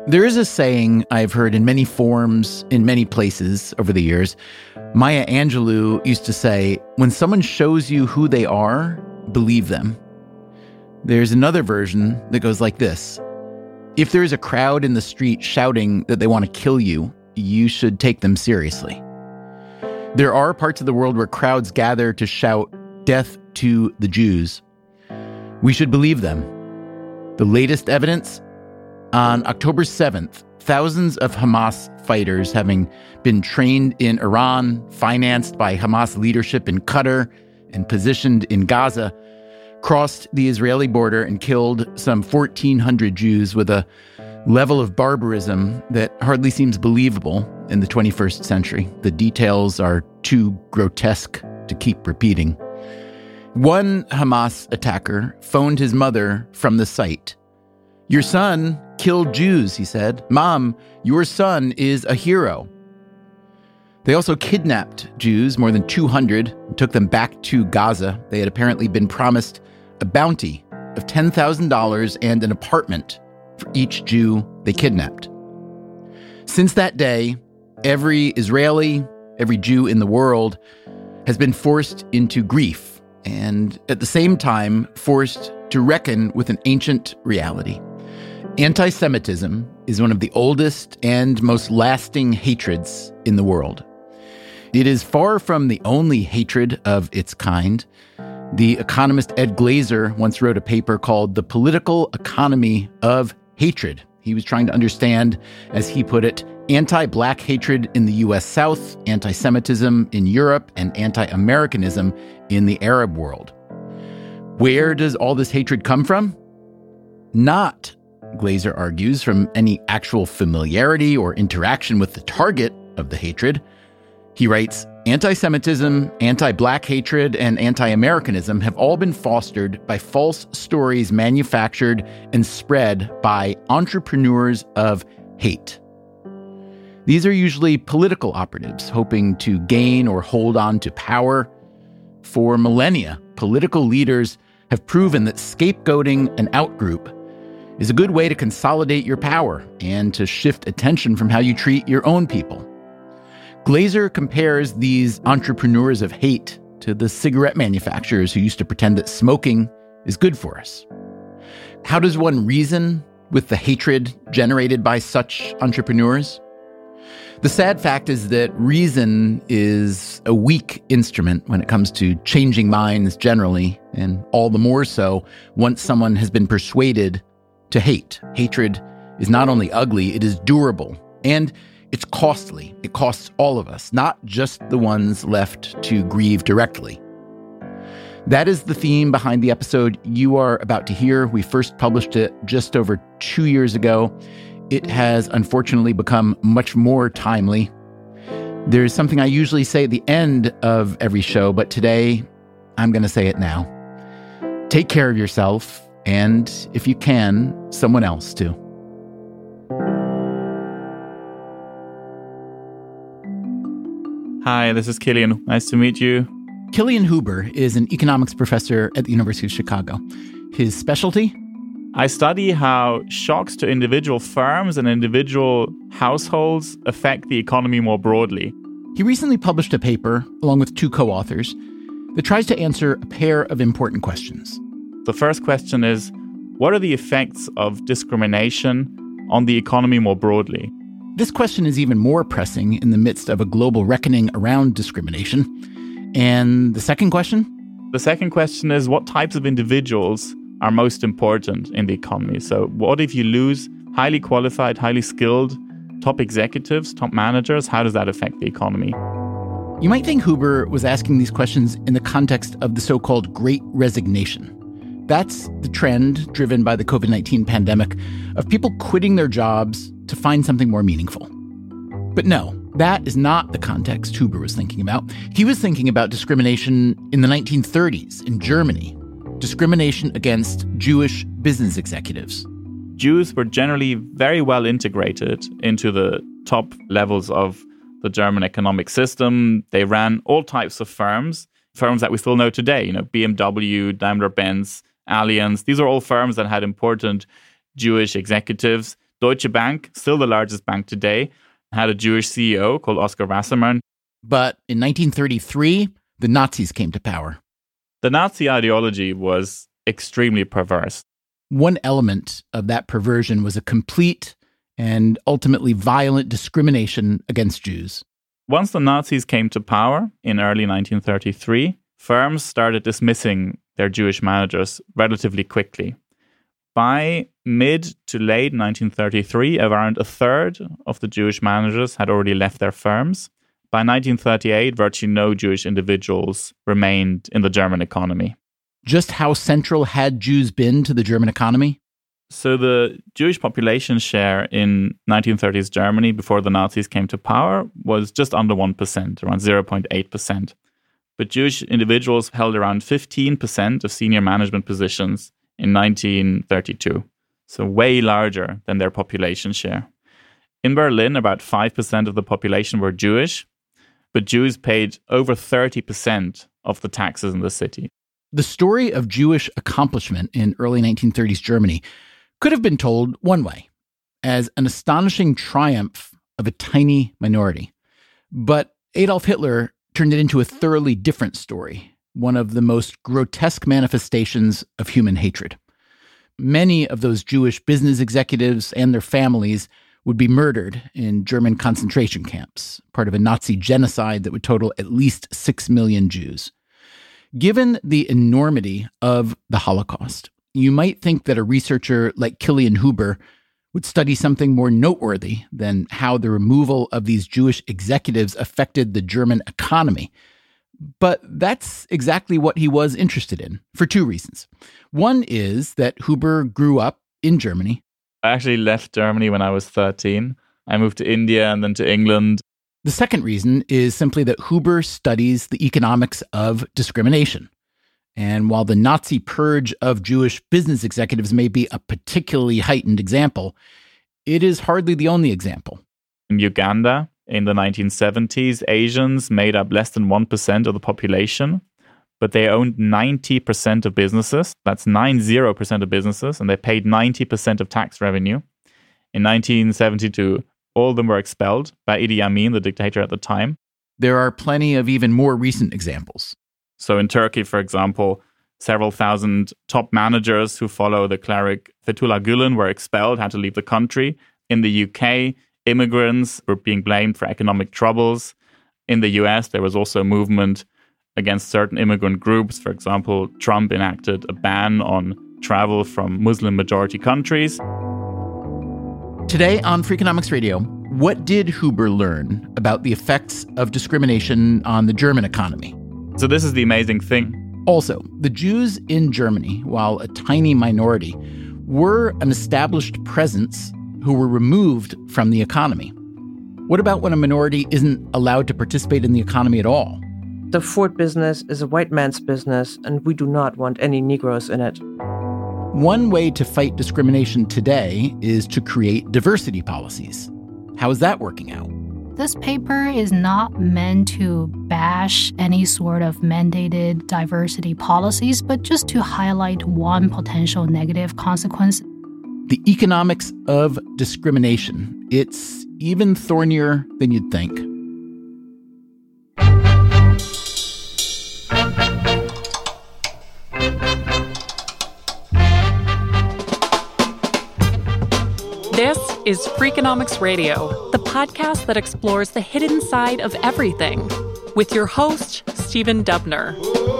There is a saying I've heard in many forms, in many places over the years. Maya Angelou used to say, when someone shows you who they are, believe them. There's another version that goes like this. If there is a crowd in the street shouting that they want to kill you, you should take them seriously. There are parts of the world where crowds gather to shout, "Death to the Jews." We should believe them. The latest evidence? On October 7th, thousands of Hamas fighters, having been trained in Iran, financed by Hamas leadership in Qatar, and positioned in Gaza, crossed the Israeli border and killed some 1,400 Jews with a level of barbarism that hardly seems believable in the 21st century. The details are too grotesque to keep repeating. One Hamas attacker phoned his mother from the site. "Your son killed Jews," he said. "Mom, your son is a hero." They also kidnapped Jews, more than 200, and took them back to Gaza. They had apparently been promised a bounty of $10,000 and an apartment for each Jew they kidnapped. Since that day, every Israeli, every Jew in the world has been forced into grief and at the same time forced to reckon with an ancient reality. Anti-Semitism is one of the oldest and most lasting hatreds in the world. It is far from the only hatred of its kind. The economist Ed Glaeser once wrote a paper called The Political Economy of Hatred. He was trying to understand, as he put it, anti-Black hatred in the U.S. South, anti-Semitism in Europe, and anti-Americanism in the Arab world. Where does all this hatred come from? Not, Glaeser argues, from any actual familiarity or interaction with the target of the hatred. He writes, anti-Semitism, anti-Black hatred, and anti-Americanism have all been fostered by false stories manufactured and spread by entrepreneurs of hate. These are usually political operatives hoping to gain or hold on to power. For millennia, political leaders have proven that scapegoating an outgroup is a good way to consolidate your power and to shift attention from how you treat your own people. Glaeser compares these entrepreneurs of hate to the cigarette manufacturers who used to pretend that smoking is good for us. How does one reason with the hatred generated by such entrepreneurs? The sad fact is that reason is a weak instrument when it comes to changing minds generally, and all the more so once someone has been persuaded to hate. Hatred is not only ugly, it is durable, and it's costly. It costs all of us, not just the ones left to grieve directly. That is the theme behind the episode you are about to hear. We first published it just over 2 years ago. It has unfortunately become much more timely. There's something I usually say at the end of every show, but today I'm going to say it now. Take care of yourself, and if you can, someone else too. Hi, this is Killian. Nice to meet you. Killian Huber is an economics professor at the University of Chicago. His specialty? I study how shocks to individual firms and individual households affect the economy more broadly. He recently published a paper, along with 2 co-authors, that tries to answer a pair of important questions. The first question is, what are the effects of discrimination on the economy more broadly? This question is even more pressing in the midst of a global reckoning around discrimination. And the second question? The second question is, what types of individuals are most important in the economy? So what if you lose highly qualified, highly skilled top executives, top managers? How does that affect the economy? You might think Huber was asking these questions in the context of the so-called Great Resignation. That's the trend driven by the COVID-19 pandemic of people quitting their jobs to find something more meaningful. But no, that is not the context Huber was thinking about. He was thinking about discrimination in the 1930s in Germany, discrimination against Jewish business executives. Jews were generally very well integrated into the top levels of the German economic system. They ran all types of firms that we still know today, BMW, Daimler-Benz, Allianz. These are all firms that had important Jewish executives. Deutsche Bank, still the largest bank today, had a Jewish CEO called Oskar Wassermann. But in 1933, the Nazis came to power. The Nazi ideology was extremely perverse. One element of that perversion was a complete and ultimately violent discrimination against Jews. Once the Nazis came to power in early 1933, firms started dismissing their Jewish managers relatively quickly. By mid to late 1933, around a third of the Jewish managers had already left their firms. By 1938, virtually no Jewish individuals remained in the German economy. Just how central had Jews been to the German economy? So the Jewish population share in 1930s Germany before the Nazis came to power was just under 1%, around 0.8%. But Jewish individuals held around 15% of senior management positions in 1932, so way larger than their population share. In Berlin, about 5% of the population were Jewish, but Jews paid over 30% of the taxes in the city. The story of Jewish accomplishment in early 1930s Germany could have been told one way, as an astonishing triumph of a tiny minority. But Adolf Hitler turned it into a thoroughly different story, one of the most grotesque manifestations of human hatred. Many of those Jewish business executives and their families would be murdered in German concentration camps, part of a Nazi genocide that would total at least 6 million Jews. Given the enormity of the Holocaust, you might think that a researcher like Kilian Huber would study something more noteworthy than how the removal of these Jewish executives affected the German economy. But that's exactly what he was interested in, for two reasons. One is that Huber grew up in Germany. I actually left Germany when I was 13. I moved to India and then to England. The second reason is simply that Huber studies the economics of discrimination. And while the Nazi purge of Jewish business executives may be a particularly heightened example, it is hardly the only example. In Uganda, in the 1970s, Asians made up less than 1% of the population, but they owned 90% of businesses. That's 90% of businesses, and they paid 90% of tax revenue. In 1972, all of them were expelled by Idi Amin, the dictator at the time. There are plenty of even more recent examples. So in Turkey, for example, several thousand top managers who follow the cleric Fethullah Gulen were expelled, had to leave the country. In the UK, immigrants were being blamed for economic troubles. In the US, there was also a movement against certain immigrant groups. For example, Trump enacted a ban on travel from Muslim-majority countries. Today on Freakonomics Radio, what did Huber learn about the effects of discrimination on the German economy? So this is the amazing thing. Also, the Jews in Germany, while a tiny minority, were an established presence who were removed from the economy. What about when a minority isn't allowed to participate in the economy at all? The Ford business is a white man's business, and we do not want any Negroes in it. One way to fight discrimination today is to create diversity policies. How is that working out? This paper is not meant to bash any sort of mandated diversity policies, but just to highlight one potential negative consequence. The economics of discrimination. It's even thornier than you'd think. This is Freakonomics Radio, the podcast that explores the hidden side of everything, with your host, Stephen Dubner.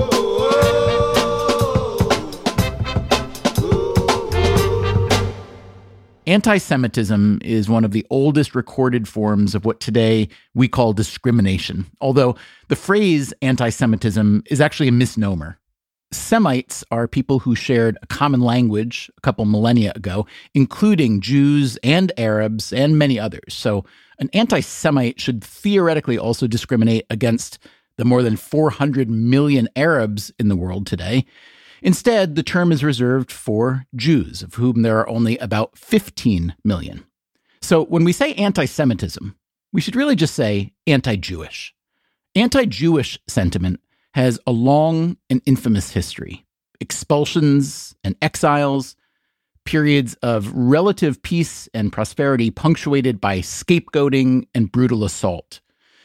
Anti-Semitism is one of the oldest recorded forms of what today we call discrimination, although the phrase anti-Semitism is actually a misnomer. Semites are people who shared a common language a couple millennia ago, including Jews and Arabs and many others. So an anti-Semite should theoretically also discriminate against the more than 400 million Arabs in the world today. Instead, the term is reserved for Jews, of whom there are only about 15 million. So when we say anti-Semitism, we should really just say anti-Jewish. Anti-Jewish sentiment has a long and infamous history. Expulsions and exiles, periods of relative peace and prosperity punctuated by scapegoating and brutal assault.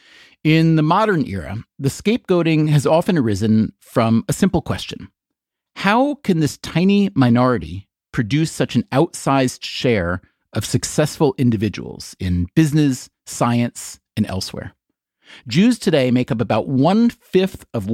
In the modern era, the scapegoating has often arisen from a simple question. How can this tiny minority produce such an outsized share of successful individuals in business, science, and elsewhere? Jews today make up about 1/5 of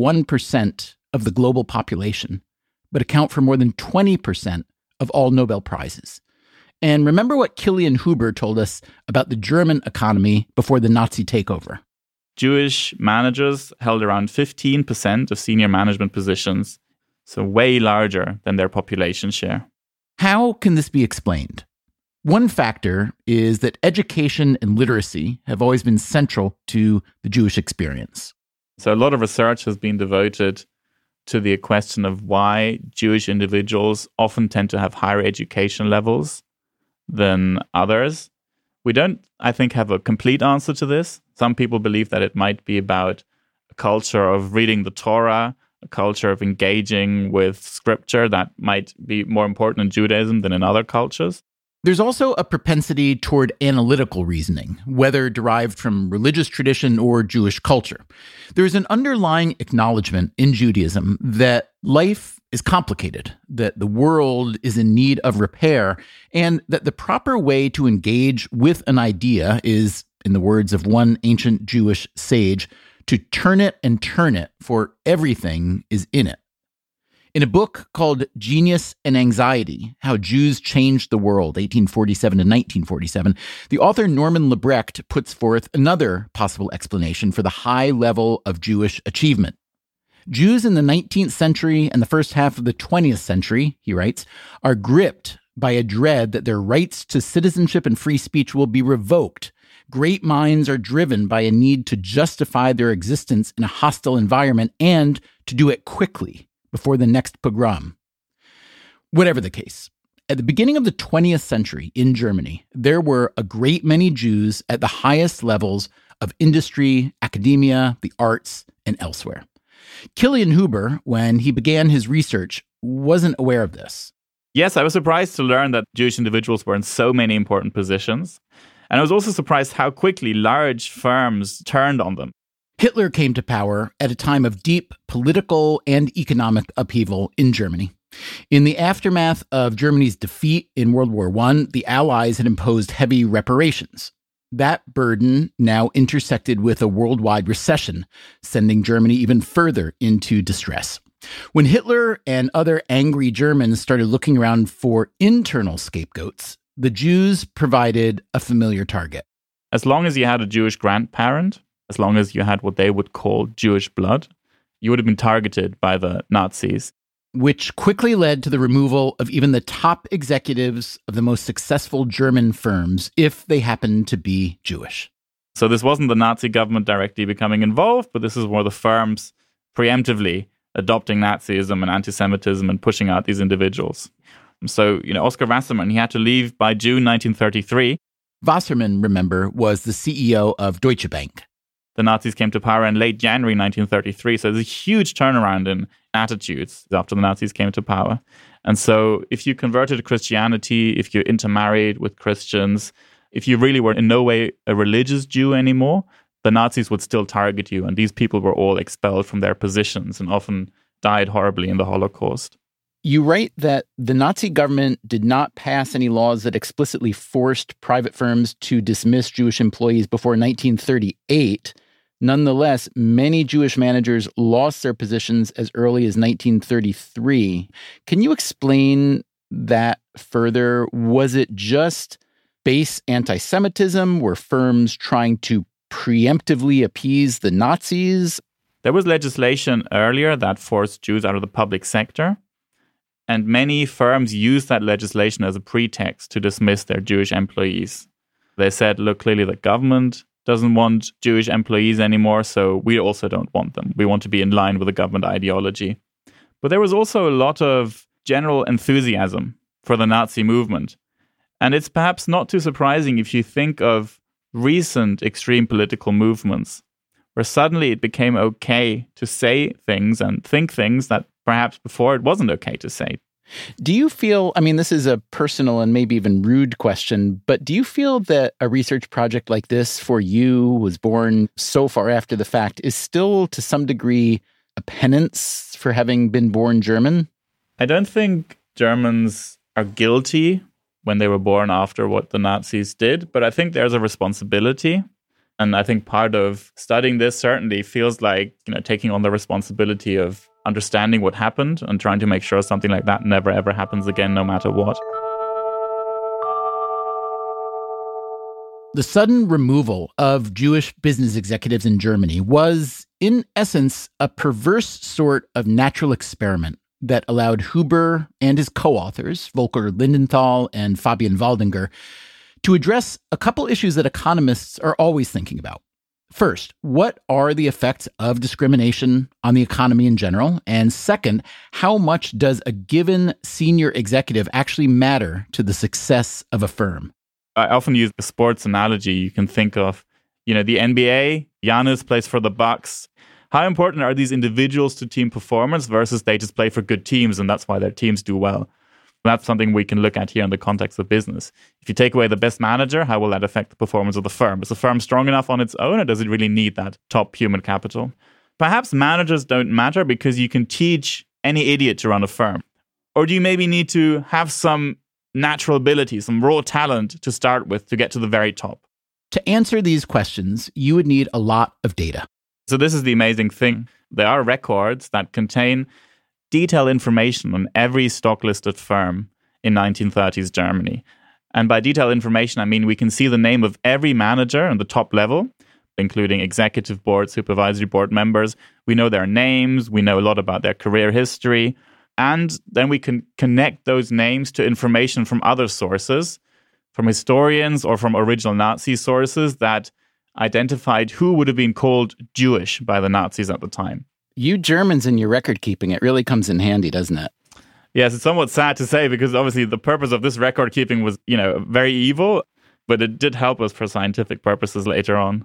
1% of the global population, but account for more than 20% of all Nobel Prizes. And remember what Kilian Huber told us about the German economy before the Nazi takeover. Jewish managers held around 15% of senior management positions, so way larger than their population share. How can this be explained? One factor is that education and literacy have always been central to the Jewish experience. So a lot of research has been devoted to the question of why Jewish individuals often tend to have higher education levels than others. We don't, I think, have a complete answer to this. Some people believe that it might be about a culture of reading the Torah, a culture of engaging with scripture that might be more important in Judaism than in other cultures. There's also a propensity toward analytical reasoning, whether derived from religious tradition or Jewish culture. There's an underlying acknowledgement in Judaism that life is complicated, that the world is in need of repair, and that the proper way to engage with an idea is, in the words of one ancient Jewish sage, to turn it and turn it, for everything is in it. In a book called Genius and Anxiety, How Jews Changed the World, 1847 to 1947, the author Norman Lebrecht puts forth another possible explanation for the high level of Jewish achievement. Jews in the 19th century and the first half of the 20th century, he writes, are gripped by a dread that their rights to citizenship and free speech will be revoked. Great minds are driven by a need to justify their existence in a hostile environment and to do it quickly, before the next pogrom. Whatever the case, at the beginning of the 20th century in Germany, there were a great many Jews at the highest levels of industry, academia, the arts, and elsewhere. Kilian Huber, when he began his research, wasn't aware of this. Yes, I was surprised to learn that Jewish individuals were in so many important positions. And I was also surprised how quickly large firms turned on them. Hitler came to power at a time of deep political and economic upheaval in Germany. In the aftermath of Germany's defeat in World War I, the Allies had imposed heavy reparations. That burden now intersected with a worldwide recession, sending Germany even further into distress. When Hitler and other angry Germans started looking around for internal scapegoats, the Jews provided a familiar target. As long as you had a Jewish grandparent, as long as you had what they would call Jewish blood, you would have been targeted by the Nazis. Which quickly led to the removal of even the top executives of the most successful German firms, if they happened to be Jewish. So this wasn't the Nazi government directly becoming involved, but this is where the firms preemptively adopting Nazism and anti-Semitism and pushing out these individuals. So, Oscar Wassermann, he had to leave by June 1933. Wassermann, remember, was the CEO of Deutsche Bank. The Nazis came to power in late January 1933. So there's a huge turnaround in attitudes after the Nazis came to power. And so if you converted to Christianity, if you intermarried with Christians, if you really were in no way a religious Jew anymore, the Nazis would still target you. And these people were all expelled from their positions and often died horribly in the Holocaust. You write that the Nazi government did not pass any laws that explicitly forced private firms to dismiss Jewish employees before 1938. Nonetheless, many Jewish managers lost their positions as early as 1933. Can you explain that further? Was it just base anti-Semitism? Were firms trying to preemptively appease the Nazis? There was legislation earlier that forced Jews out of the public sector. And many firms used that legislation as a pretext to dismiss their Jewish employees. They said, look, clearly the government doesn't want Jewish employees anymore, so we also don't want them. We want to be in line with the government ideology. But there was also a lot of general enthusiasm for the Nazi movement. And it's perhaps not too surprising if you think of recent extreme political movements, where suddenly it became okay to say things and think things that perhaps before it wasn't okay to say. Do you feel, I mean, this is a personal and maybe even rude question, but do you feel that a research project like this for you, was born so far after the fact, is still to some degree a penance for having been born German? I don't think Germans are guilty when they were born after what the Nazis did, but I think there's a responsibility. And I think part of studying this certainly feels like, taking on the responsibility of understanding what happened and trying to make sure something like that never ever happens again, no matter what. The sudden removal of Jewish business executives in Germany was, in essence, a perverse sort of natural experiment that allowed Huber and his co-authors, Volker Lindenthal and Fabian Waldinger, to address a couple issues that economists are always thinking about. First, what are the effects of discrimination on the economy in general? And second, how much does a given senior executive actually matter to the success of a firm? I often use the sports analogy. You can think of, the NBA, Giannis plays for the Bucks. How important are these individuals to team performance versus they just play for good teams and that's why their teams do well? That's something we can look at here in the context of business. If you take away the best manager, how will that affect the performance of the firm? Is the firm strong enough on its own, or does it really need that top human capital? Perhaps managers don't matter because you can teach any idiot to run a firm. Or do you maybe need to have some natural ability, some raw talent to start with to get to the very top? To answer these questions, you would need a lot of data. So this is the amazing thing. There are records that contain detailed information on every stock-listed firm in 1930s Germany. And by detailed information, I mean we can see the name of every manager on the top level, including executive board, supervisory board members. We know their names. We know a lot about their career history. And then we can connect those names to information from other sources, from historians or from original Nazi sources that identified who would have been called Jewish by the Nazis at the time. You Germans and your record keeping, it really comes in handy, doesn't it? Yes, it's somewhat sad to say because obviously the purpose of this record keeping was, very evil, but it did help us for scientific purposes later on.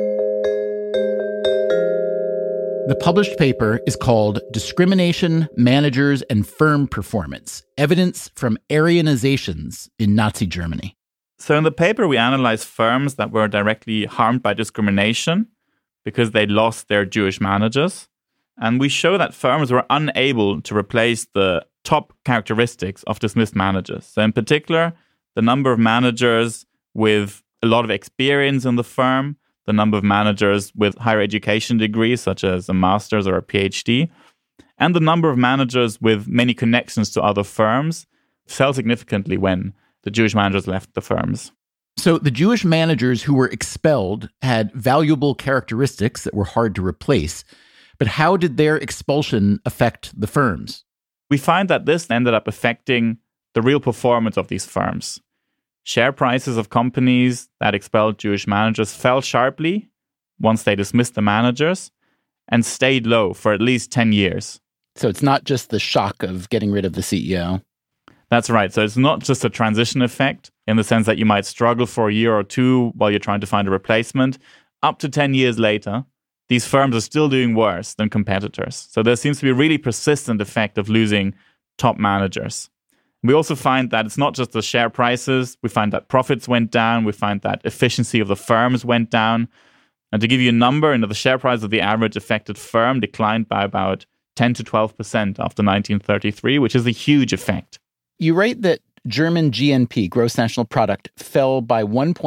The published paper is called Discrimination, Managers, and Firm Performance, Evidence from Aryanizations in Nazi Germany. So in the paper, we analyzed firms that were directly harmed by discrimination because they lost their Jewish managers. And we show that firms were unable to replace the top characteristics of dismissed managers. So in particular, the number of managers with a lot of experience in the firm, the number of managers with higher education degrees, such as a master's or a PhD, and the number of managers with many connections to other firms fell significantly when the Jewish managers left the firms. So the Jewish managers who were expelled had valuable characteristics that were hard to replace. But how did their expulsion affect the firms? We find that this ended up affecting the real performance of these firms. Share prices of companies that expelled Jewish managers fell sharply once they dismissed the managers and stayed low for at least 10 years. So it's not just the shock of getting rid of the CEO. That's right. So it's not just a transition effect in the sense that you might struggle for a year or two while you're trying to find a replacement. Up to 10 years later, these firms are still doing worse than competitors. So there seems to be a really persistent effect of losing top managers. We also find that it's not just the share prices. We find that profits went down. We find that efficiency of the firms went down. And to give you a number, the share price of the average affected firm declined by about 10 to 12% after 1933, which is a huge effect. You write that German GNP, gross national product, fell by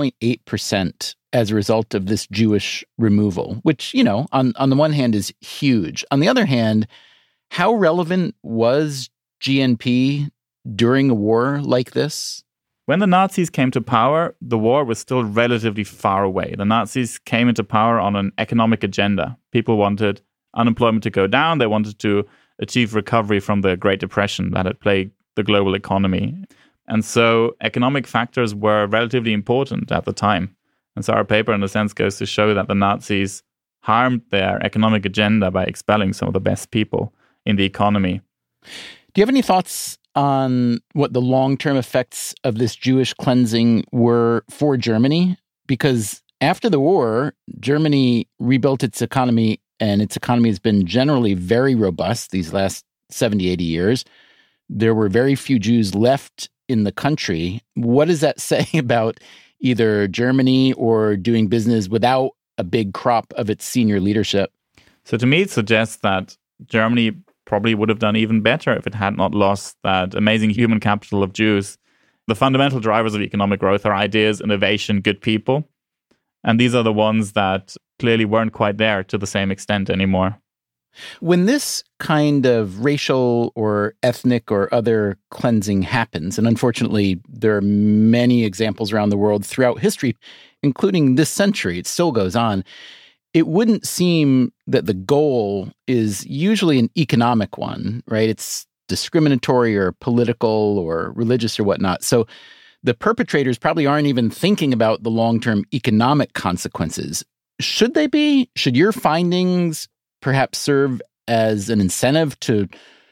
1.8% as a result of this Jewish removal, which, on the one hand is huge. On the other hand, how relevant was GNP during a war like this? When the Nazis came to power, the war was still relatively far away. The Nazis came into power on an economic agenda. People wanted unemployment to go down. They wanted to achieve recovery from the Great Depression that had plagued the global economy. And so economic factors were relatively important at the time. And so our paper, in a sense, goes to show that the Nazis harmed their economic agenda by expelling some of the best people in the economy. Do you have any thoughts on what the long-term effects of this Jewish cleansing were for Germany? Because after the war, Germany rebuilt its economy, and its economy has been generally very robust these last 70, 80 years. there were very few Jews left in the country. What does that say about either Germany or doing business without a big crop of its senior leadership? So to me, it suggests that Germany probably would have done even better if it had not lost that amazing human capital of Jews. The fundamental drivers of economic growth are ideas, innovation, good people. And these are the ones that clearly weren't quite there to the same extent anymore. When this kind of racial or ethnic or other cleansing happens, and unfortunately there are many examples around the world throughout history, including this century, it still goes on, it wouldn't seem that the goal is usually an economic one, right? It's discriminatory or political or religious or whatnot. So the perpetrators probably aren't even thinking about the long-term economic consequences. Should they be? Should your findings perhaps serve as an incentive to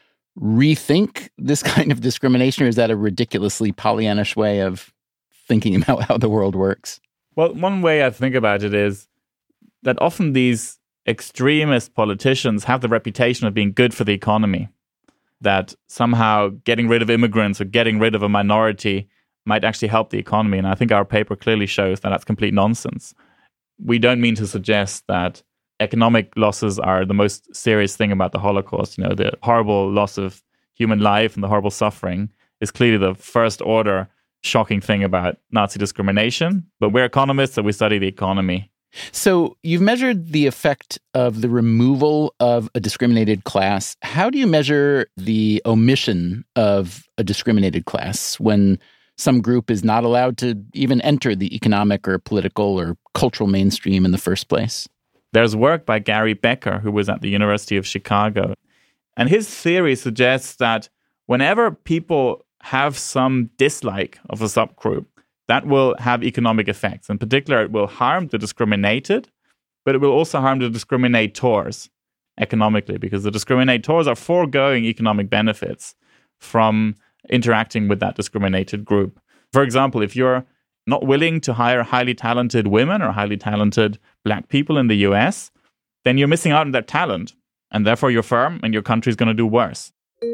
rethink this kind of discrimination, or is that a ridiculously Pollyannish way of thinking about how the world works? Well, one way I think about it is that often these extremist politicians have the reputation of being good for the economy, that somehow getting rid of immigrants or getting rid of a minority might actually help the economy. And I think our paper clearly shows that that's complete nonsense. We don't mean to suggest that economic losses are the most serious thing about the Holocaust. You know, the horrible loss of human life and the horrible suffering is clearly the first order shocking thing about Nazi discrimination. But we're economists, so we study the economy. So you've measured the effect of the removal of a discriminated class. How do you measure the omission of a discriminated class when some group is not allowed to even enter the economic or political or cultural mainstream in the first place? There's work by Gary Becker, who was at the University of Chicago. And his theory suggests that whenever people have some dislike of a subgroup, that will have economic effects. In particular, it will harm the discriminated, but it will also harm the discriminators economically, because the discriminators are foregoing economic benefits from interacting with that discriminated group. For example, if you're not willing to hire highly talented women or highly talented black people in the US, then you're missing out on that talent. And therefore your firm and your country is going to do worse.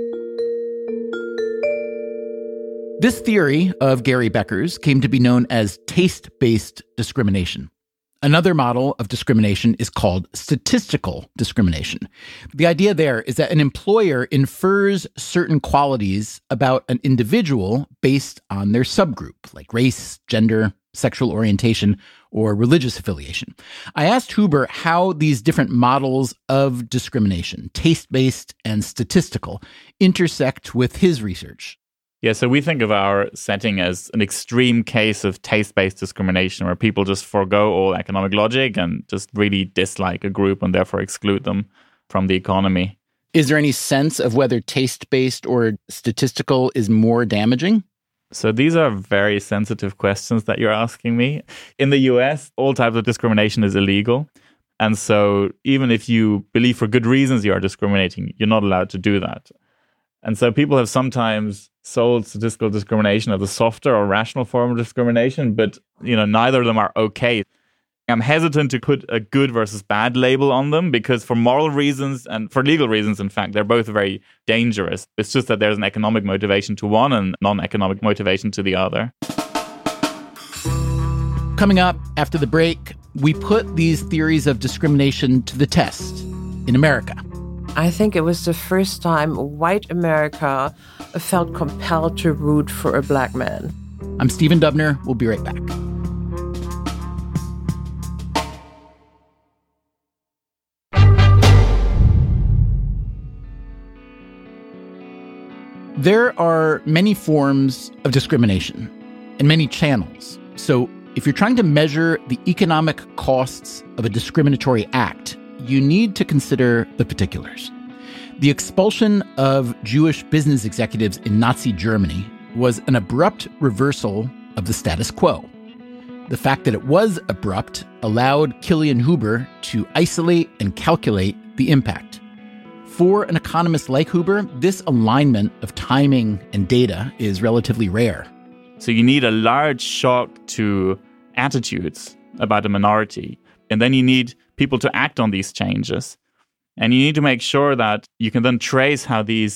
This theory of Gary Becker's came to be known as taste-based discrimination. Another model of discrimination is called statistical discrimination. The idea there is that an employer infers certain qualities about an individual based on their subgroup, like race, gender, sexual orientation, or religious affiliation. I asked Huber how these different models of discrimination, taste-based and statistical, intersect with his research. Yeah, so we think of our setting as an extreme case of taste-based discrimination where people just forego all economic logic and just really dislike a group and therefore exclude them from the economy. Is there any sense of whether taste-based or statistical is more damaging? So these are very sensitive questions that you're asking me. In the US, all types of discrimination is illegal. And so even if you believe for good reasons you are discriminating, you're not allowed to do that. And so people have sometimes sold statistical discrimination as a softer or rational form of discrimination, but neither of them are okay. I'm hesitant to put a good versus bad label on them because for moral reasons and for legal reasons, in fact, they're both very dangerous. It's just that there's an economic motivation to one and non-economic motivation to the other. Coming up after the break, we put these theories of discrimination to the test in America. I think it was the first time white America felt compelled to root for a black man. I'm Stephen Dubner. We'll be right back. There are many forms of discrimination and many channels. So if you're trying to measure the economic costs of a discriminatory act, you need to consider the particulars. The expulsion of Jewish business executives in Nazi Germany was an abrupt reversal of the status quo. The fact that it was abrupt allowed Kilian Huber to isolate and calculate the impact. For an economist like Huber, this alignment of timing and data is relatively rare. So you need a large shock to attitudes about a minority, and then you need people to act on these changes. And you need to make sure that you can then trace how these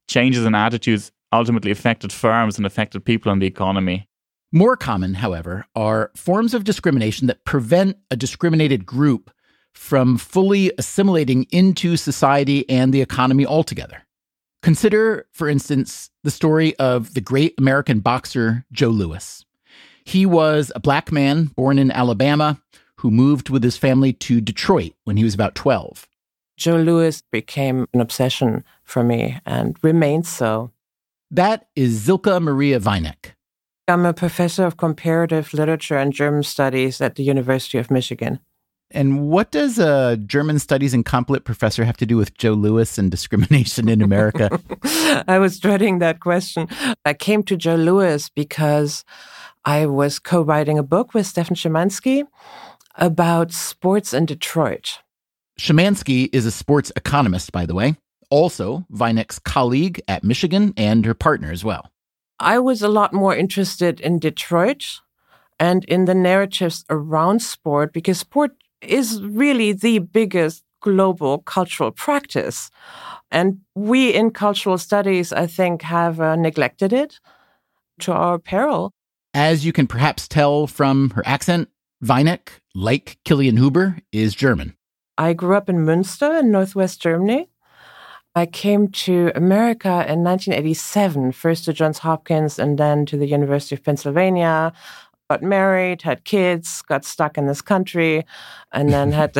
changes in attitudes ultimately affected firms and affected people and the economy. More common, however, are forms of discrimination that prevent a discriminated group from fully assimilating into society and the economy altogether. Consider, for instance, the story of the great American boxer Joe Louis. He was a black man born in Alabama who moved with his family to Detroit when he was about 12. Joe Louis became an obsession for me and remains so. That is Silke Maria Weineck. I'm a professor of comparative literature and German studies at the University of Michigan. And what does a German studies and comp lit professor have to do with Joe Louis and discrimination in America? I was dreading that question. I came to Joe Louis because I was co-writing a book with Stefan Szymanski about sports in Detroit. Szymanski is a sports economist, by the way, also Weineck's colleague at Michigan and her partner as well. I was a lot more interested in Detroit and in the narratives around sport because sport is really the biggest global cultural practice. And we in cultural studies, I think, have neglected it to our peril. As you can perhaps tell from her accent, Weineck, like Kilian Huber, is German. I grew up in Münster in northwest Germany. I came to America in 1987, first to Johns Hopkins and then to the University of Pennsylvania, got married, had kids, got stuck in this country, and then had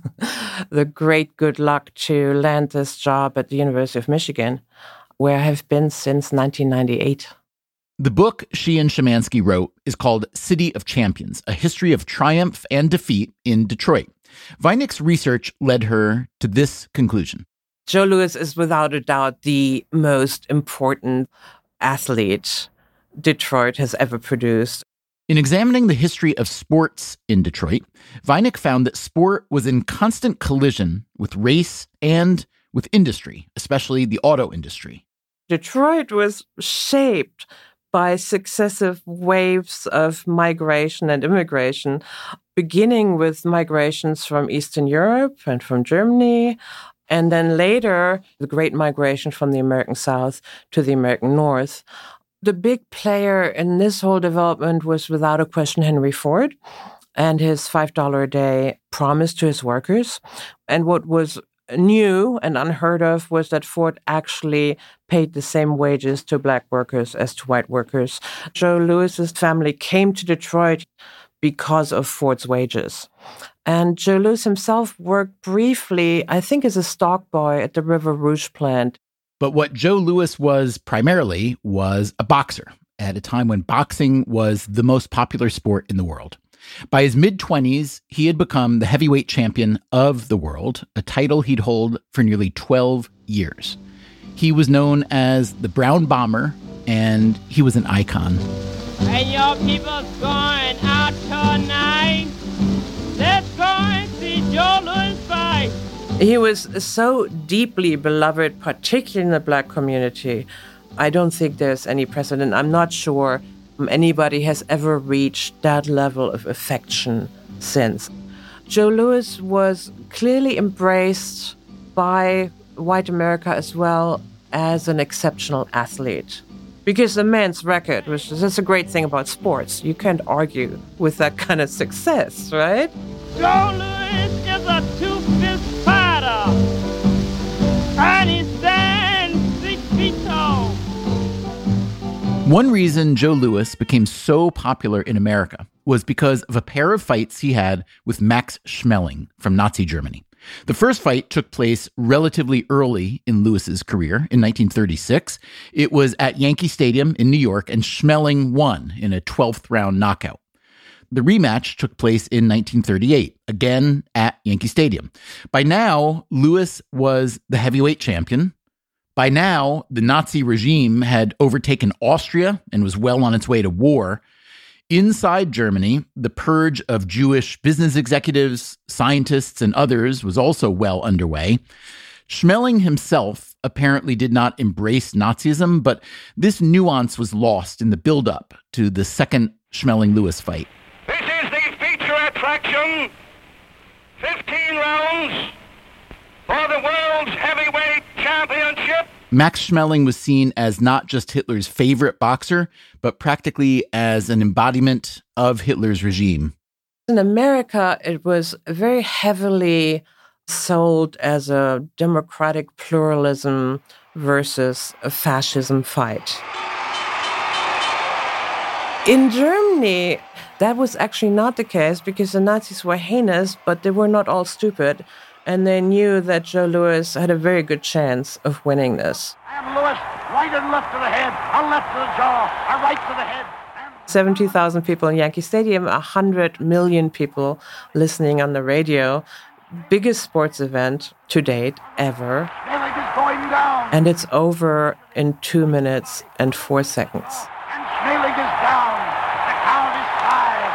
the great good luck to land this job at the University of Michigan, where I have been since 1998. The book she and Szymanski wrote is called City of Champions, A History of Triumph and Defeat in Detroit. Weineck's research led her to this conclusion. Joe Louis is without a doubt the most important athlete Detroit has ever produced. In examining the history of sports in Detroit, Weineck found that sport was in constant collision with race and with industry, especially the auto industry. Detroit was shaped by successive waves of migration and immigration, beginning with migrations from Eastern Europe and from Germany, and then later, the great migration from the American South to the American North. The big player in this whole development was, without a question, Henry Ford and his $5 a day promise to his workers. And what was new and unheard of was that Ford actually paid the same wages to black workers as to white workers. Joe Louis's family came to Detroit because of Ford's wages. And Joe Louis himself worked briefly, I think, as a stock boy at the River Rouge plant. But what Joe Louis was primarily was a boxer at a time when boxing was the most popular sport in the world. By his mid-20s, he had become the heavyweight champion of the world, a title he'd hold for nearly 12 years. He was known as the Brown Bomber, and he was an icon. Hey, your people going out tonight? Let's go and see Joe Louis fight. He was so deeply beloved, particularly in the black community. I don't think there's any precedent. I'm not sure anybody has ever reached that level of affection since. Joe Louis was clearly embraced by white America as well as an exceptional athlete. Because the man's record, that's a great thing about sports. You can't argue with that kind of success, right? Joe Louis is a two-fist fighter, and he stands 6 feet tall. One reason Joe Louis became so popular in America was because of a pair of fights he had with Max Schmeling from Nazi Germany. The first fight took place relatively early in Louis's career in 1936. It was at Yankee Stadium in New York, and Schmeling won in a 12th round knockout. The rematch took place in 1938, again at Yankee Stadium. By now, Louis was the heavyweight champion. By now, the Nazi regime had overtaken Austria and was well on its way to war. Inside Germany, the purge of Jewish business executives, scientists, and others was also well underway. Schmeling himself apparently did not embrace Nazism, but this nuance was lost in the build-up to the second Schmeling-Louis fight. This is the feature attraction, 15 rounds for the World's Heavyweight Championship. Max Schmeling was seen as not just Hitler's favorite boxer, but practically as an embodiment of Hitler's regime. In America, it was very heavily sold as a democratic pluralism versus a fascism fight. In Germany, that was actually not the case because the Nazis were heinous, but they were not all stupid. And they knew that Joe Louis had a very good chance of winning this. And Louis, right and left to the head, a left to the jaw, a right to the head. 70,000 people in Yankee Stadium, 100 million people listening on the radio. Biggest sports event to date ever. Schmeling is going down. And it's over in 2 minutes and 4 seconds. And Schmeling is down. The count is 5,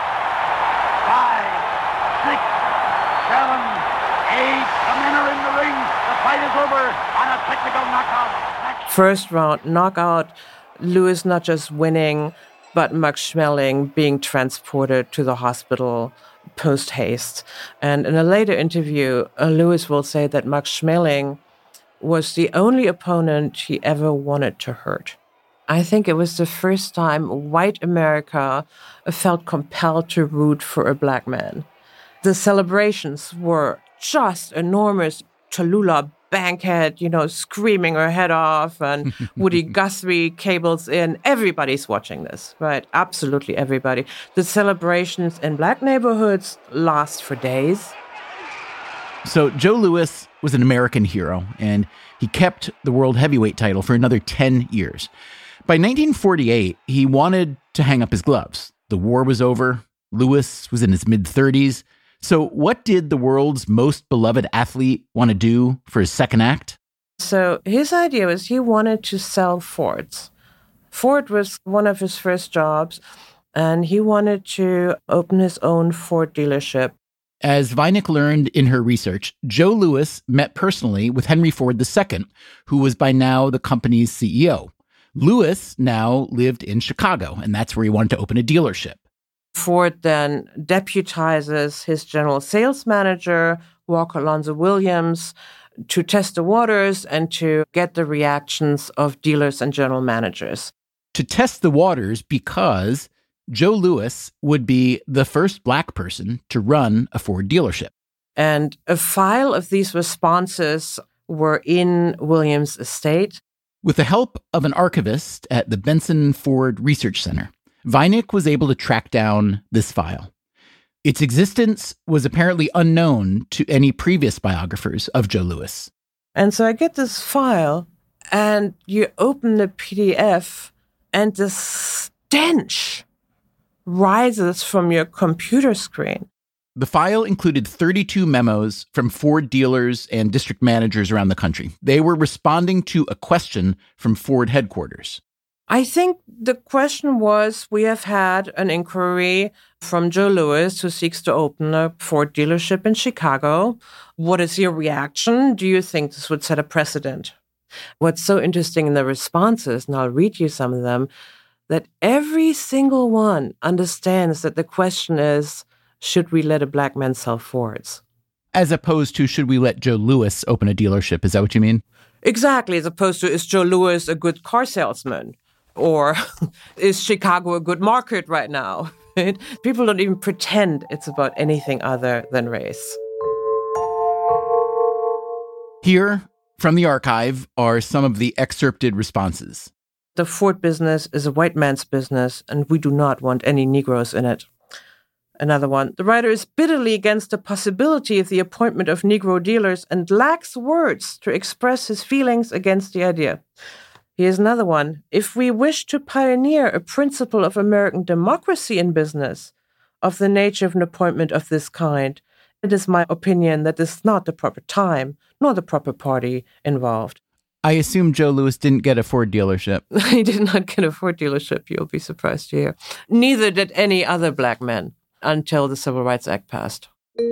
6, 7, 8. The men are in the ring. The fight is over on a technical knockout. First round knockout. Louis not just winning, but Max Schmeling being transported to the hospital post-haste. And in a later interview, Louis will say that Max Schmeling was the only opponent he ever wanted to hurt. I think it was the first time white America felt compelled to root for a black man. The celebrations were just enormous. Tallulah Bankhead, screaming her head off, and Woody Guthrie cables in. Everybody's watching this, right? Absolutely everybody. The celebrations in black neighborhoods last for days. So Joe Louis was an American hero, and he kept the world heavyweight title for another 10 years. By 1948, he wanted to hang up his gloves. The war was over. Louis was in his mid-30s. So what did the world's most beloved athlete want to do for his second act? So his idea was he wanted to sell Fords. Ford was one of his first jobs, and he wanted to open his own Ford dealership. As Weineck learned in her research, Joe Louis met personally with Henry Ford II, who was by now the company's CEO. Louis now lived in Chicago, and that's where he wanted to open a dealership. Ford then deputizes his general sales manager, Walker Alonzo Williams, to test the waters and to get the reactions of dealers and general managers. To test the waters because Joe Louis would be the first black person to run a Ford dealership. And a file of these responses were in Williams' estate. With the help of an archivist at the Benson Ford Research Center, Weineck was able to track down this file. Its existence was apparently unknown to any previous biographers of Joe Louis. And so I get this file, and you open the PDF, and the stench rises from your computer screen. The file included 32 memos from Ford dealers and district managers around the country. They were responding to a question from Ford headquarters. I think the question was, we have had an inquiry from Joe Louis, who seeks to open a Ford dealership in Chicago. What is your reaction? Do you think this would set a precedent? What's so interesting in the responses, and I'll read you some of them, that every single one understands that the question is, should we let a black man sell Fords? As opposed to, should we let Joe Louis open a dealership? Is that what you mean? Exactly, as opposed to, is Joe Louis a good car salesman? Or is Chicago a good market right now? People don't even pretend it's about anything other than race. Here, from the archive, are some of the excerpted responses. The Ford business is a white man's business, and we do not want any Negroes in it. Another one. The writer is bitterly against the possibility of the appointment of Negro dealers and lacks words to express his feelings against the idea. Here's another one. If we wish to pioneer a principle of American democracy in business, of the nature of an appointment of this kind, it is my opinion that this is not the proper time, nor the proper party involved. I assume Joe Louis didn't get a Ford dealership. He did not get a Ford dealership, you'll be surprised to hear. Neither did any other black men until the Civil Rights Act passed.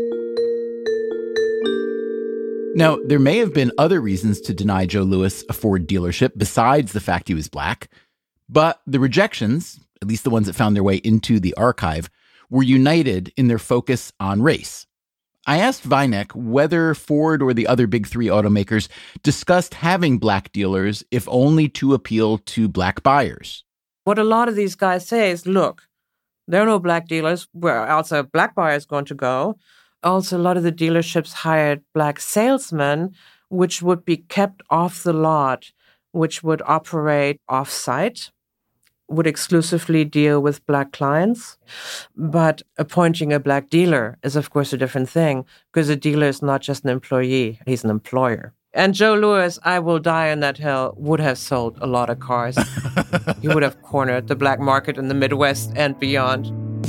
Now, there may have been other reasons to deny Joe Louis a Ford dealership besides the fact he was black, but the rejections, at least the ones that found their way into the archive, were united in their focus on race. I asked Weineck whether Ford or the other big three automakers discussed having black dealers, if only to appeal to black buyers. What a lot of these guys say is, look, there are no black dealers. Where else are black buyers going to go? Also, a lot of the dealerships hired black salesmen, which would be kept off the lot, which would operate off-site, would exclusively deal with black clients. But appointing a black dealer is, of course, a different thing, because a dealer is not just an employee, he's an employer. And Joe Louis, I will die on that hill, would have sold a lot of cars. He would have cornered the black market in the Midwest and beyond.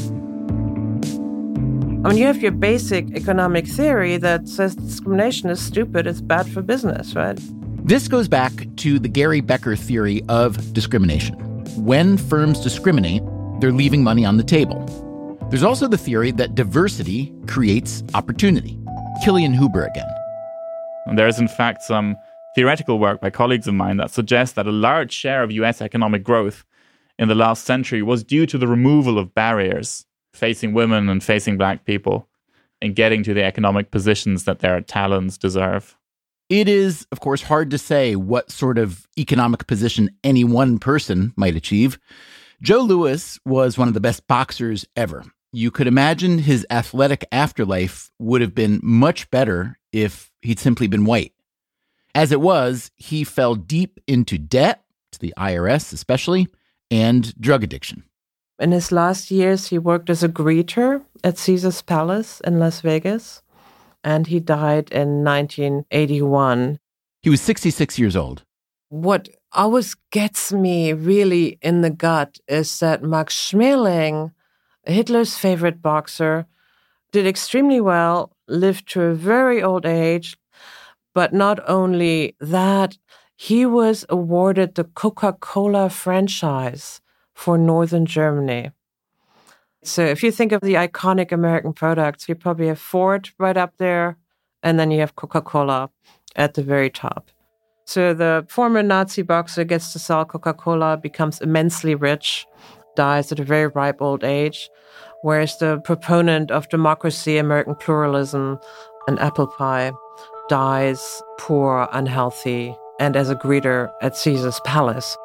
I mean, you have your basic economic theory that says discrimination is stupid, it's bad for business, right? This goes back to the Gary Becker theory of discrimination. When firms discriminate, they're leaving money on the table. There's also the theory that diversity creates opportunity. Killian Huber again. And there is, in fact, some theoretical work by colleagues of mine that suggests that a large share of US economic growth in the last century was due to the removal of barriers facing women and facing black people in getting to the economic positions that their talents deserve. It is, of course, hard to say what sort of economic position any one person might achieve. Joe Louis was one of the best boxers ever. You could imagine his athletic afterlife would have been much better if he'd simply been white. As it was, he fell deep into debt, to the IRS especially, and drug addiction. In his last years, he worked as a greeter at Caesar's Palace in Las Vegas, and he died in 1981. He was 66 years old. What always gets me really in the gut is that Max Schmeling, Hitler's favorite boxer, did extremely well, lived to a very old age, but not only that, he was awarded the Coca-Cola franchise for Northern Germany. So if you think of the iconic American products, you probably have Ford right up there, and then you have Coca-Cola at the very top. So the former Nazi boxer gets to sell Coca-Cola, becomes immensely rich, dies at a very ripe old age, whereas the proponent of democracy, American pluralism, and apple pie dies poor, unhealthy, and as a greeter at Caesar's Palace.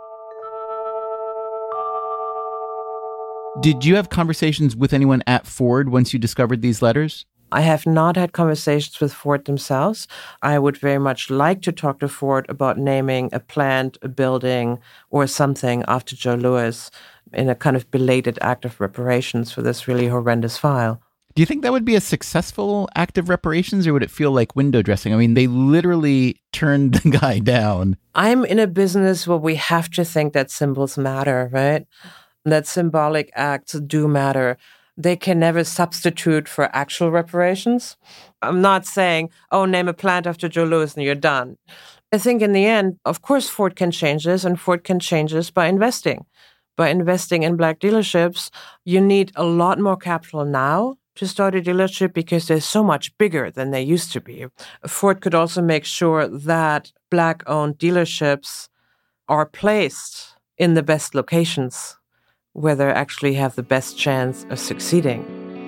Did you have conversations with anyone at Ford once you discovered these letters? I have not had conversations with Ford themselves. I would very much like to talk to Ford about naming a plant, a building, or something after Joe Louis in a kind of belated act of reparations for this really horrendous file. Do you think that would be a successful act of reparations, or would it feel like window dressing? I mean, they literally turned the guy down. I'm in a business where we have to think that symbols matter, right? That symbolic acts do matter. They can never substitute for actual reparations. I'm not saying, oh, name a plant after Joe Louis and you're done. I think in the end, of course, Ford can change this, and Ford can change this by investing. By investing in black dealerships, you need a lot more capital now to start a dealership because they're so much bigger than they used to be. Ford could also make sure that black-owned dealerships are placed in the best locations where they actually have the best chance of succeeding.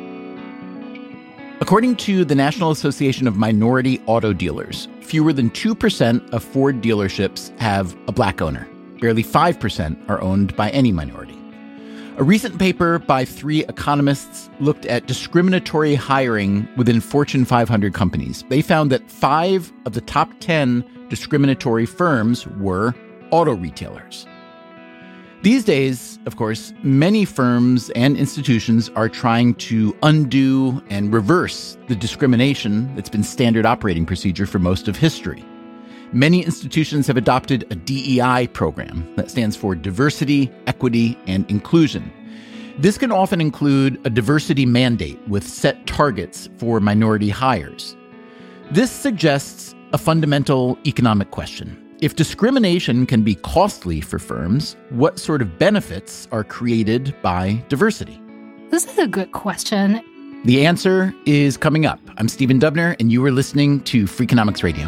According to the National Association of Minority Auto Dealers, fewer than 2% of Ford dealerships have a black owner. Barely 5% are owned by any minority. A recent paper by 3 economists looked at discriminatory hiring within Fortune 500 companies. They found that 5 of the top 10 discriminatory firms were auto retailers. These days, of course, many firms and institutions are trying to undo and reverse the discrimination that's been standard operating procedure for most of history. Many institutions have adopted a DEI program that stands for diversity, equity, and inclusion. This can often include a diversity mandate with set targets for minority hires. This suggests a fundamental economic question. If discrimination can be costly for firms, what sort of benefits are created by diversity? This is a good question. The answer is coming up. I'm Stephen Dubner, and you are listening to Freakonomics Radio.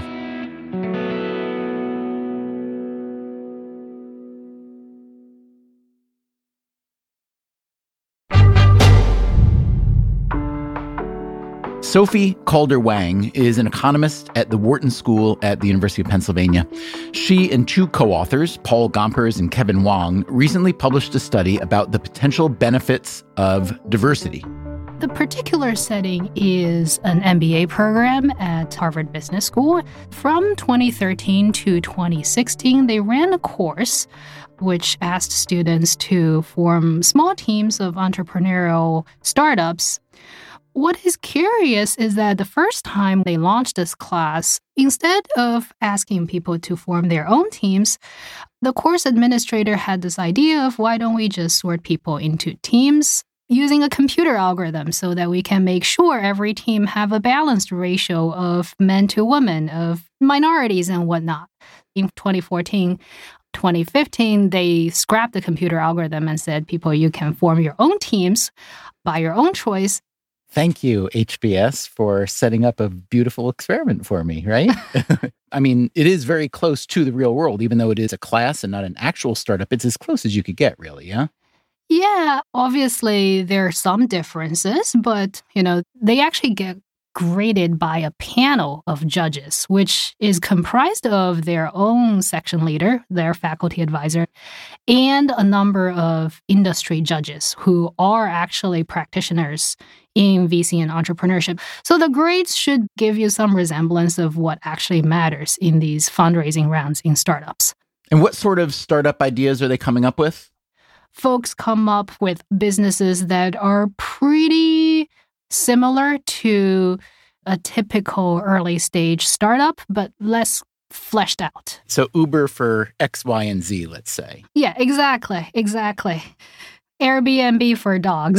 Sophie Calder-Wang is an economist at the Wharton School at the University of Pennsylvania. She and two co-authors, Paul Gompers and Kevin Wang, recently published a study about the potential benefits of diversity. The particular setting is an MBA program at Harvard Business School. From 2013 to 2016, they ran a course which asked students to form small teams of entrepreneurial startups. What is curious is that the first time they launched this class, instead of asking people to form their own teams, the course administrator had this idea of why don't we just sort people into teams using a computer algorithm so that we can make sure every team have a balanced ratio of men to women, of minorities and whatnot. In 2014, 2015, they scrapped the computer algorithm and said, people, you can form your own teams by your own choice. Thank you, HBS, for setting up a beautiful experiment for me, right? I mean, it is very close to the real world, even though it is a class and not an actual startup. It's as close as you could get, really, yeah? Yeah, obviously there are some differences, but, they actually get graded by a panel of judges, which is comprised of their own section leader, their faculty advisor, and a number of industry judges who are actually practitioners in VC and entrepreneurship. So the grades should give you some resemblance of what actually matters in these fundraising rounds in startups. And what sort of startup ideas are they coming up with? Folks come up with businesses that are pretty similar to a typical early stage startup, but less fleshed out. So Uber for X, Y, and Z, let's say. Yeah, exactly. Airbnb for dogs.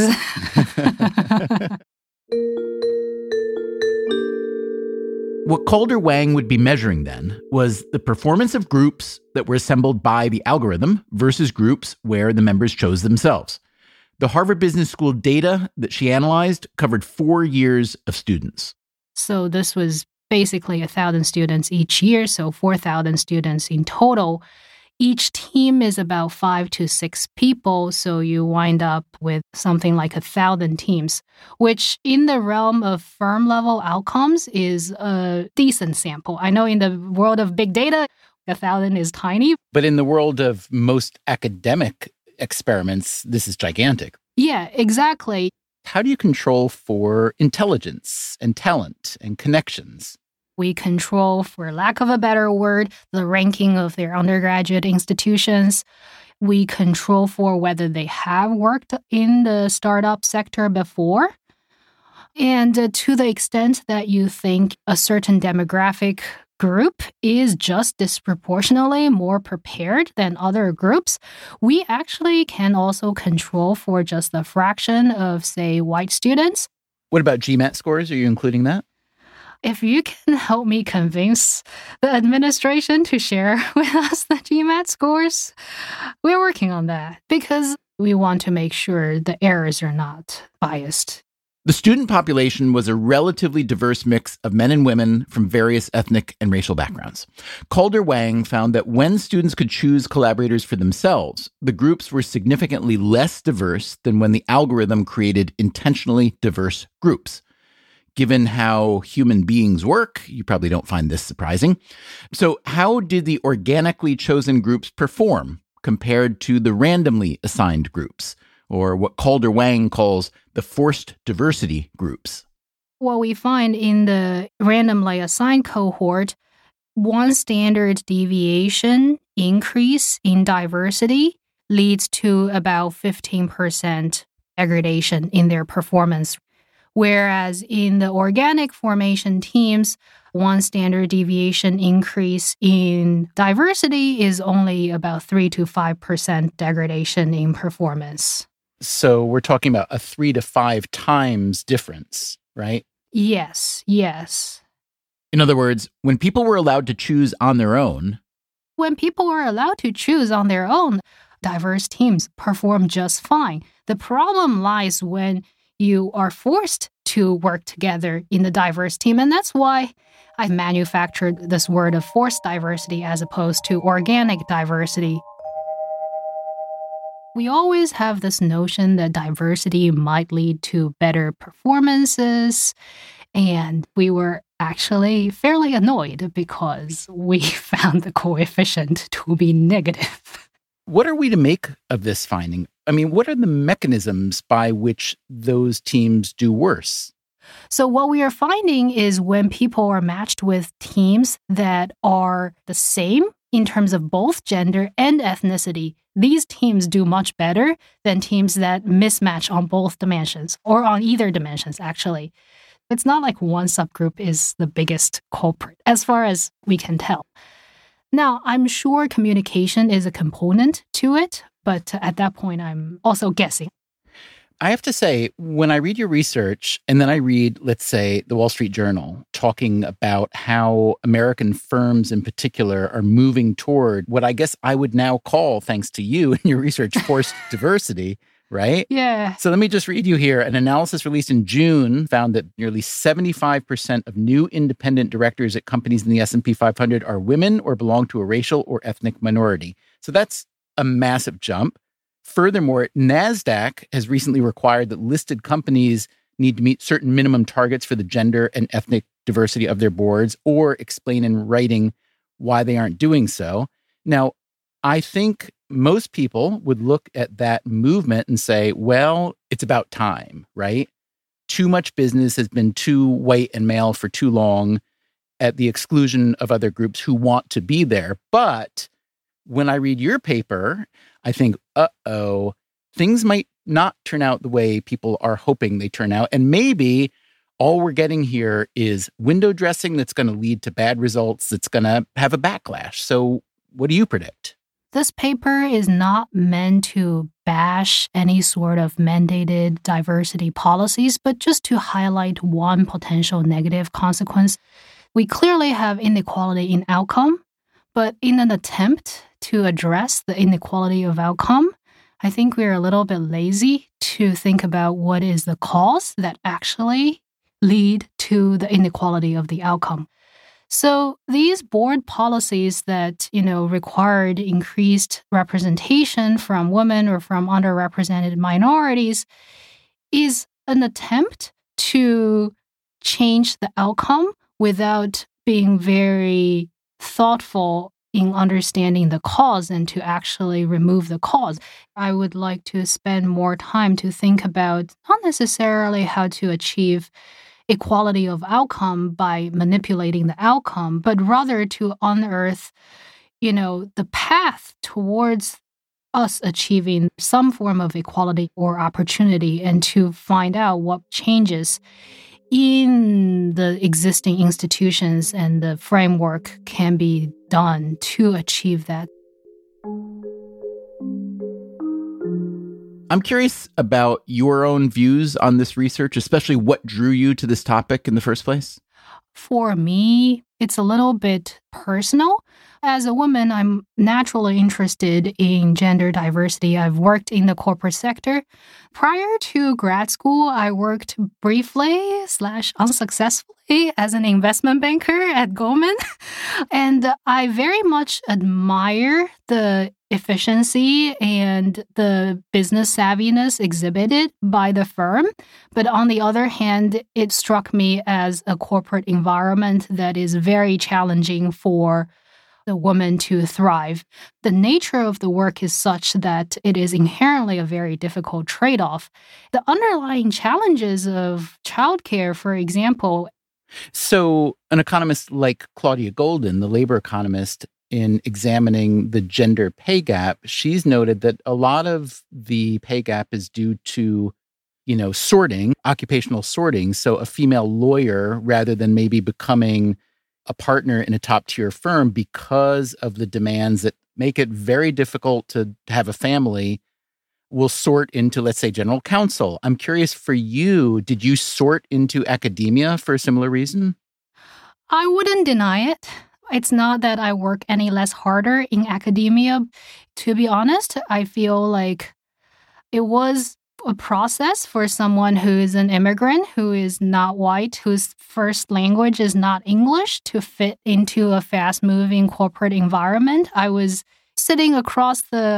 What Calder-Wang would be measuring then was the performance of groups that were assembled by the algorithm versus groups where the members chose themselves. The Harvard Business School data that she analyzed covered 4 years of students. So this was basically 1,000 students each year, so 4,000 students in total. Each team is about 5 to 6 people, so you wind up with something like 1,000 teams, which in the realm of firm-level outcomes is a decent sample. I know in the world of big data, 1,000 is tiny. But in the world of most academic experiments, this is gigantic. Yeah, exactly. How do you control for intelligence and talent and connections? We control, for lack of a better word, the ranking of their undergraduate institutions. We control for whether they have worked in the startup sector before. And to the extent that you think a certain demographic group is just disproportionately more prepared than other groups, we actually can also control for just a fraction of, say, white students. What about GMAT scores? Are you including that? If you can help me convince the administration to share with us the GMAT scores, we're working on that because we want to make sure the errors are not biased. The student population was a relatively diverse mix of men and women from various ethnic and racial backgrounds. Calder-Wang found that when students could choose collaborators for themselves, the groups were significantly less diverse than when the algorithm created intentionally diverse groups. Given how human beings work, you probably don't find this surprising. So how did the organically chosen groups perform compared to the randomly assigned groups, or what Calder-Wang calls the forced diversity groups? What we find in the randomly assigned cohort, one standard deviation increase in diversity leads to about 15% degradation in their performance. Whereas in the organic formation teams, one standard deviation increase in diversity is only about 3 to 5% degradation in performance. So we're talking about a 3 to 5 times difference, right? Yes. In other words, when people were allowed to choose on their own, diverse teams perform just fine. The problem lies when you are forced to work together in the diverse team. And that's why I manufactured this word of forced diversity as opposed to organic diversity. We always have this notion that diversity might lead to better performances, and we were actually fairly annoyed because we found the coefficient to be negative. What are we to make of this finding? I mean, what are the mechanisms by which those teams do worse? So what we are finding is when people are matched with teams that are the same in terms of both gender and ethnicity, these teams do much better than teams that mismatch on both dimensions, or on either dimensions, actually. It's not like one subgroup is the biggest culprit, as far as we can tell. Now, I'm sure communication is a component to it, but at that point, I'm also guessing. I have to say, when I read your research and then I read, let's say, the Wall Street Journal talking about how American firms in particular are moving toward what I guess I would now call, thanks to you and your research, forced diversity, right? Yeah. So let me just read you here. An analysis released in June found that nearly 75% of new independent directors at companies in the S&P 500 are women or belong to a racial or ethnic minority. So that's a massive jump. Furthermore, NASDAQ has recently required that listed companies need to meet certain minimum targets for the gender and ethnic diversity of their boards or explain in writing why they aren't doing so. Now, I think most people would look at that movement and say, well, it's about time, right? Too much business has been too white and male for too long at the exclusion of other groups who want to be there. But when I read your paper, I think, things might not turn out the way people are hoping they turn out. And maybe all we're getting here is window dressing that's going to lead to bad results, that's going to have a backlash. So what do you predict? This paper is not meant to bash any sort of mandated diversity policies, but just to highlight one potential negative consequence. We clearly have inequality in outcome, but in an attempt to address the inequality of outcome, I think we're a little bit lazy to think about what is the cause that actually lead to the inequality of the outcome. So these board policies that, required increased representation from women or from underrepresented minorities is an attempt to change the outcome without being very thoughtful in understanding the cause and to actually remove the cause. I would like to spend more time to think about not necessarily how to achieve equality of outcome by manipulating the outcome, but rather to unearth, the path towards us achieving some form of equality or opportunity and to find out what changes in the existing institutions and the framework can be done to achieve that. I'm curious about your own views on this research, especially what drew you to this topic in the first place. For me, it's a little bit personal. As a woman, I'm naturally interested in gender diversity. I've worked in the corporate sector. Prior to grad school, I worked briefly/unsuccessfully as an investment banker at Goldman. And I very much admire the efficiency and the business savviness exhibited by the firm. But on the other hand, it struck me as a corporate environment that is very challenging for the woman to thrive. The nature of the work is such that it is inherently a very difficult trade-off. The underlying challenges of childcare, for example. So an economist like Claudia Goldin, the labor economist, in examining the gender pay gap, she's noted that a lot of the pay gap is due to, sorting, occupational sorting. So a female lawyer, rather than maybe becoming a partner in a top-tier firm because of the demands that make it very difficult to have a family, will sort into, let's say, general counsel. I'm curious for you, did you sort into academia for a similar reason? I wouldn't deny it. It's not that I work any less harder in academia. To be honest, I feel like it was a process for someone who is an immigrant, who is not white, whose first language is not English, to fit into a fast-moving corporate environment. I was sitting across the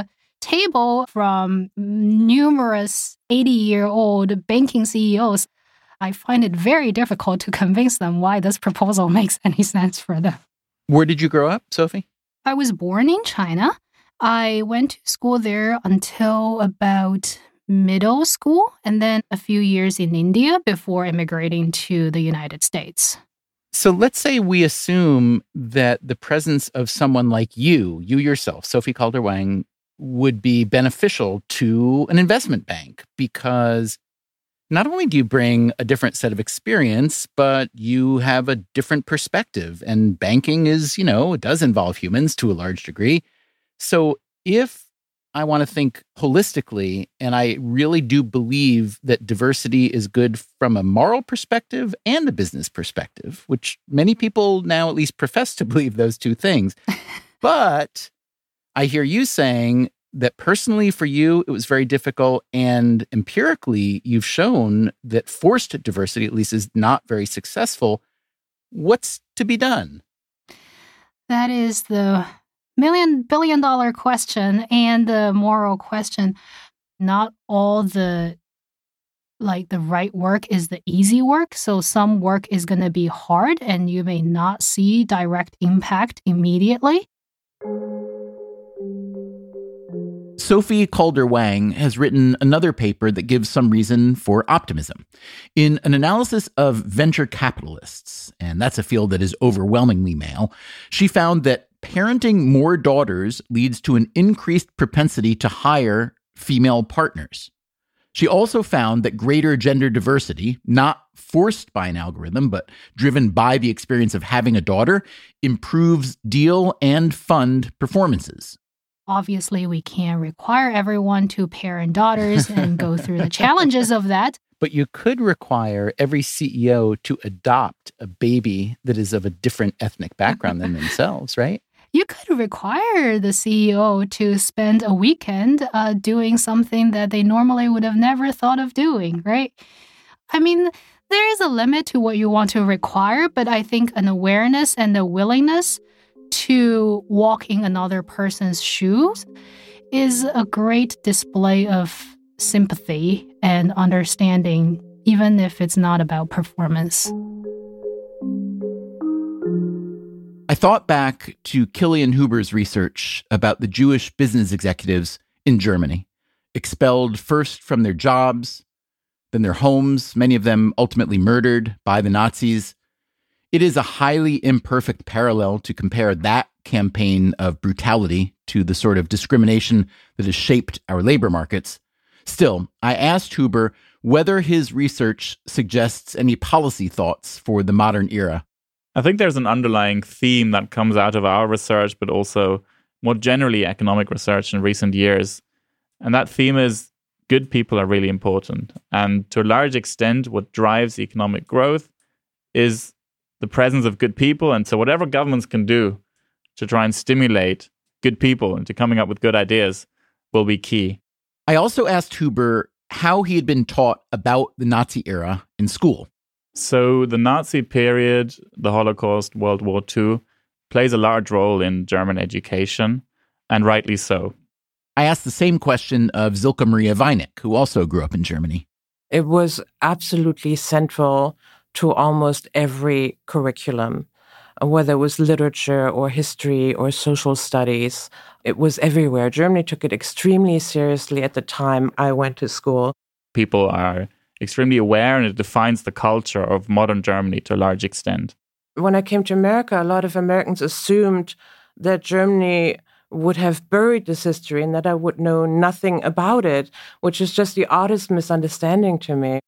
table from numerous 80-year-old banking CEOs, I find it very difficult to convince them why this proposal makes any sense for them. Where did you grow up, Sophie? I was born in China. I went to school there until about middle school, and then a few years in India before immigrating to the United States. So let's say we assume that the presence of someone like you yourself, Sophie Calder-Wang, would be beneficial to an investment bank because not only do you bring a different set of experience, but you have a different perspective. And banking is, it does involve humans to a large degree. So if I want to think holistically, and I really do believe that diversity is good from a moral perspective and a business perspective, which many people now at least profess to believe those two things. But I hear you saying that personally for you, it was very difficult. And empirically, you've shown that forced diversity, at least, is not very successful. What's to be done? That is the billion-dollar question and the moral question. Not all the right work is the easy work. So some work is going to be hard and you may not see direct impact immediately. Sophie Calder-Wang has written another paper that gives some reason for optimism. In an analysis of venture capitalists, and that's a field that is overwhelmingly male, she found that parenting more daughters leads to an increased propensity to hire female partners. She also found that greater gender diversity, not forced by an algorithm, but driven by the experience of having a daughter, improves deal and fund performances. Obviously, we can't require everyone to parent daughters and go through the challenges of that. But you could require every CEO to adopt a baby that is of a different ethnic background than themselves, right? You could require the CEO to spend a weekend doing something that they normally would have never thought of doing, right? I mean, there is a limit to what you want to require, but I think an awareness and a willingness to walk in another person's shoes is a great display of sympathy and understanding, even if it's not about performance. I thought back to Kilian Huber's research about the Jewish business executives in Germany, expelled first from their jobs, then their homes, many of them ultimately murdered by the Nazis. It is a highly imperfect parallel to compare that campaign of brutality to the sort of discrimination that has shaped our labor markets. Still, I asked Huber whether his research suggests any policy thoughts for the modern era. I think there's an underlying theme that comes out of our research, but also more generally economic research in recent years. And that theme is good people are really important. And to a large extent, what drives economic growth is the presence of good people. And so whatever governments can do to try and stimulate good people into coming up with good ideas will be key. I also asked Huber how he had been taught about the Nazi era in school. So the Nazi period, the Holocaust, World War II, plays a large role in German education, and rightly so. I asked the same question of Silke Maria Weineck, who also grew up in Germany. It was absolutely central to almost every curriculum, whether it was literature or history or social studies. It was everywhere. Germany took it extremely seriously at the time I went to school. People are extremely aware, and it defines the culture of modern Germany to a large extent. When I came to America, a lot of Americans assumed that Germany would have buried this history and that I would know nothing about it, which is just the oddest misunderstanding to me.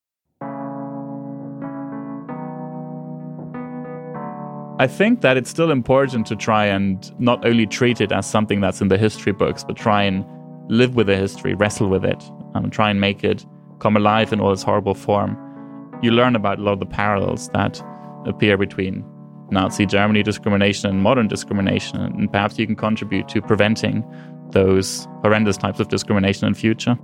I think that it's still important to try and not only treat it as something that's in the history books, but try and live with the history, wrestle with it, and try and make it come alive in all its horrible form. You learn about a lot of the parallels that appear between Nazi Germany discrimination and modern discrimination, and perhaps you can contribute to preventing those horrendous types of discrimination in future.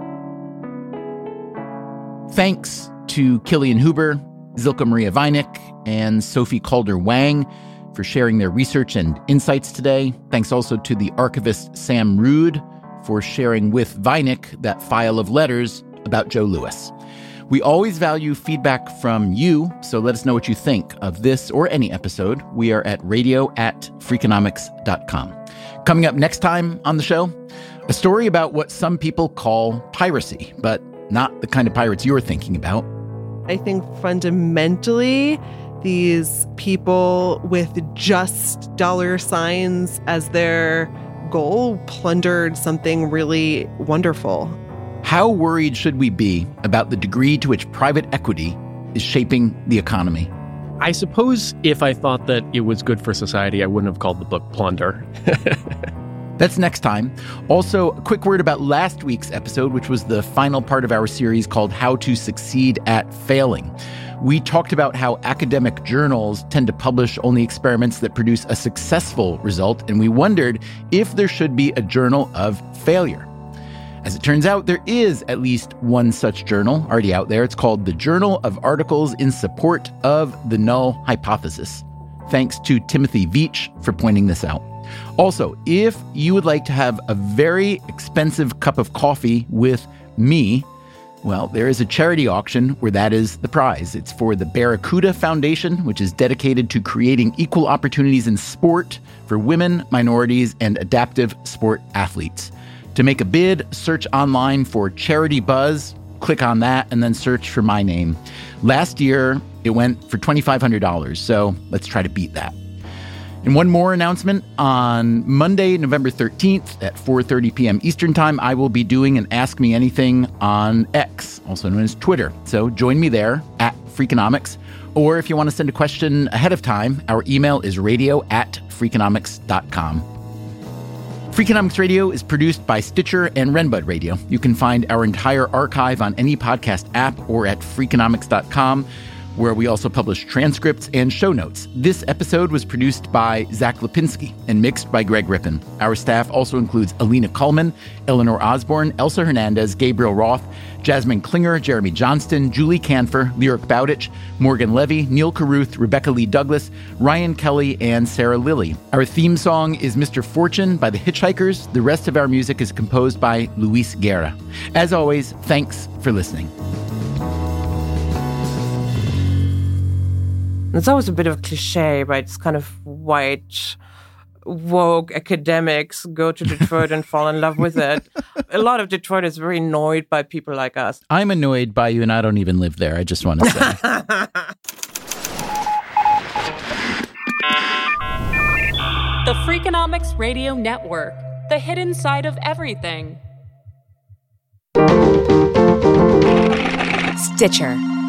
Thanks to Kilian Huber, Silke Maria Weineck, and Sophie Calder-Wang for sharing their research and insights today. Thanks also to the archivist Sam Rood for sharing with Vinik that file of letters about Joe Louis. We always value feedback from you, so let us know what you think of this or any episode. We are at radio@freakonomics.com. Coming up next time on the show, a story about what some people call piracy, but not the kind of pirates you're thinking about. I think fundamentally, these people with just dollar signs as their goal plundered something really wonderful. How worried should we be about the degree to which private equity is shaping the economy? I suppose if I thought that it was good for society, I wouldn't have called the book Plunder. That's next time. Also, a quick word about last week's episode, which was the final part of our series called How to Succeed at Failing. We talked about how academic journals tend to publish only experiments that produce a successful result, and we wondered if there should be a journal of failure. As it turns out, there is at least one such journal already out there. It's called the Journal of Articles in Support of the Null Hypothesis. Thanks to Timothy Veach for pointing this out. Also, if you would like to have a very expensive cup of coffee with me, well, there is a charity auction where that is the prize. It's for the Barracuda Foundation, which is dedicated to creating equal opportunities in sport for women, minorities, and adaptive sport athletes. To make a bid, search online for Charity Buzz, click on that, and then search for my name. Last year, it went for $2,500, so let's try to beat that. And one more announcement. On Monday, November 13th at 4:30 p.m. Eastern Time, I will be doing an Ask Me Anything on X, also known as Twitter. So join me there at Freakonomics. Or if you want to send a question ahead of time, our email is radio@freakonomics.com. Freakonomics Radio is produced by Stitcher and Renbud Radio. You can find our entire archive on any podcast app or at freakonomics.com, where we also publish transcripts and show notes. This episode was produced by Zach Lipinski and mixed by Greg Rippin. Our staff also includes Alina Kuhlman, Eleanor Osborne, Elsa Hernandez, Gabriel Roth, Jasmine Klinger, Jeremy Johnston, Julie Canfer, Lyric Bowditch, Morgan Levy, Neil Carruth, Rebecca Lee Douglas, Ryan Kelly, and Sarah Lilly. Our theme song is Mr. Fortune by The Hitchhikers. The rest of our music is composed by Luis Guerra. As always, thanks for listening. It's always a bit of a cliche, right? It's kind of white, woke academics go to Detroit and fall in love with it. A lot of Detroit is very annoyed by people like us. I'm annoyed by you, and I don't even live there. I just want to say. The Freakonomics Radio Network, the hidden side of everything. Stitcher.